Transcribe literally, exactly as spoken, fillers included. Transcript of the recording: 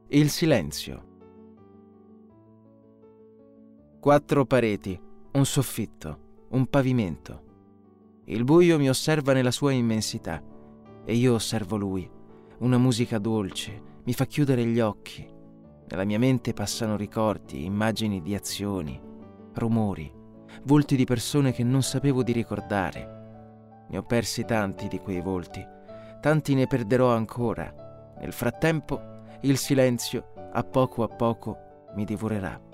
Il silenzio. Quattro pareti, un soffitto, un pavimento. Il buio mi osserva nella sua immensità e io osservo lui. Una musica dolce mi fa chiudere gli occhi. Nella mia mente passano ricordi, immagini di azioni, rumori, volti di persone che non sapevo di ricordare. Ne ho persi tanti di quei volti, tanti ne perderò ancora. Nel frattempo, il silenzio, a poco a poco, mi divorerà.